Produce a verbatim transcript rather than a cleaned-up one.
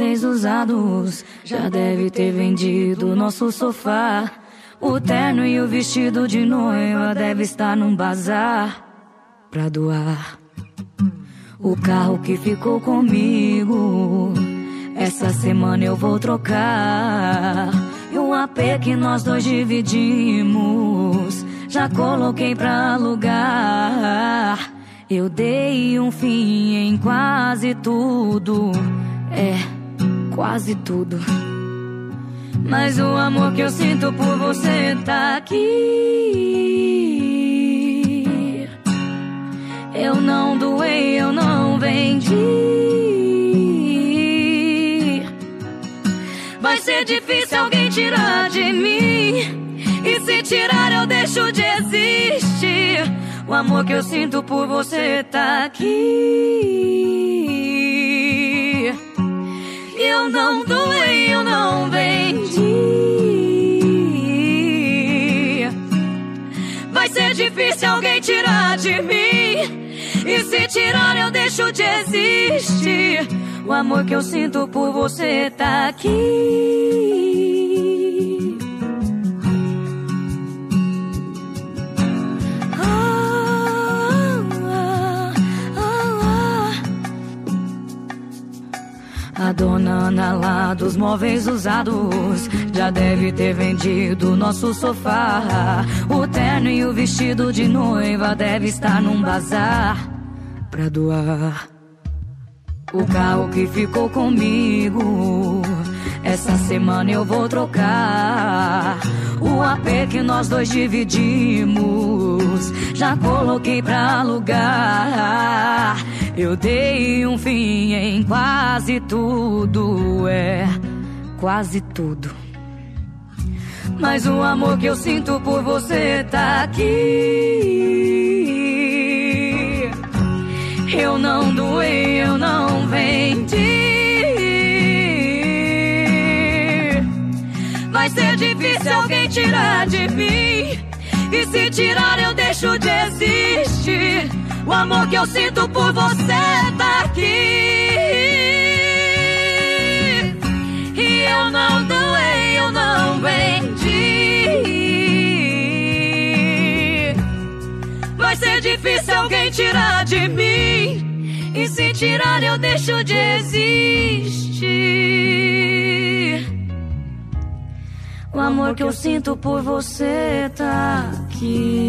móveis usados. Já deve ter vendido nosso sofá. O terno e o vestido de noiva deve estar num bazar pra doar. O carro que ficou comigo, essa semana eu vou trocar. E um A P que nós dois dividimos, já coloquei pra alugar. Eu dei um fim em quase tudo, é, quase tudo. Mas o amor que eu sinto por você tá aqui. Eu não doei, eu não vendi. Vai ser difícil alguém tirar de mim, e se tirar eu deixo de existir. O amor que eu sinto por você tá aqui. Eu não doei, eu não vendi. Vai ser difícil alguém tirar de mim, e se tirar eu deixo de existir. O amor que eu sinto por você tá aqui. A dona Ana lá dos móveis usados já deve ter vendido nosso sofá. O terno e o vestido de noiva deve estar num bazar pra doar. O carro que ficou comigo, essa semana eu vou trocar. O A P que nós dois dividimos, já coloquei pra alugar. Eu dei um fim em quase tudo, é, quase tudo. Mas o amor que eu sinto por você tá aqui. Eu não doei, eu não vendi. Vai ser difícil alguém tirar de mim, e se tirar eu deixo de existir. O amor que eu sinto por você tá aqui. E eu não doei, eu não vendi. Vai ser difícil alguém tirar de mim, e se tirar eu deixo de existir. O amor que eu sinto por você tá aqui.